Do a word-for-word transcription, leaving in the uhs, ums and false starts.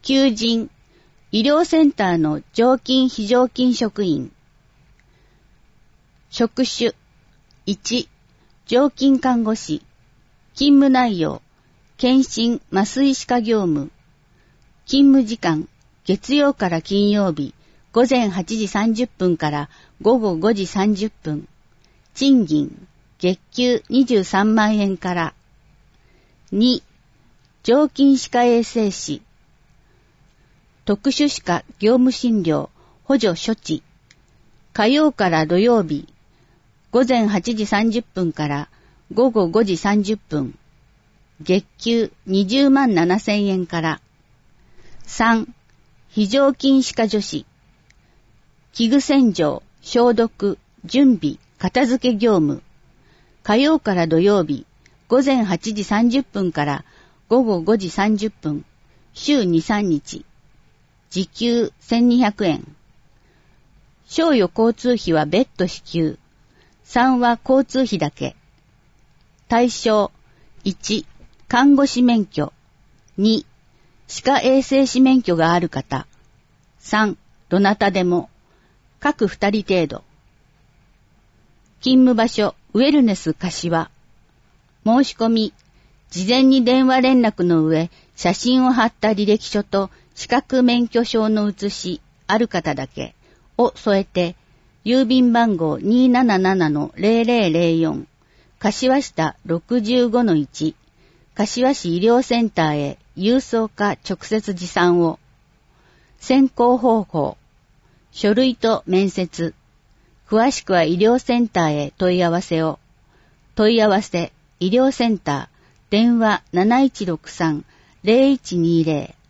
求人、医療センターの常勤非常勤職員。職種、いち、常勤看護師。勤務内容、検診麻酔歯科業務。勤務時間、月曜から金曜日、午前はちじさんじゅっぷんから午後ごじさんじゅっぷん。賃金、月給にじゅうさんまんえんから。に、常勤歯科衛生士。特殊歯科業務診療、補助処置。火曜から土曜日、午前はちじさんじゅっぷんから午後ごじさんじゅっぷん。月給にじゅうまんななせんえんから。さん、非常勤歯科助手。器具洗浄、消毒、準備、片付け業務。火曜から土曜日、午前はちじさんじゅっぷんから午後ごじさんじゅっぷん。週に、さんにち。時給せんにひゃくえん。賞与交通費は別途支給。さんは交通費だけ。対象、いち、看護師免許。に、歯科衛生士免許がある方。さん、どなたでも。各ふたり程度。勤務場所、ウェルネス柏。申し込み、事前に電話連絡の上、写真を貼った履歴書と資格免許証の写し、ある方だけを添えて、郵便番号 にーなななのゼロゼロゼロよん、柏下 ろくじゅうごのいち、柏市医療センターへ郵送か直接持参を。選考方法、書類と面接。詳しくは医療センターへ問い合わせを。問い合わせ、医療センター、電話 なないちろくさん ゼロいちにゼロ。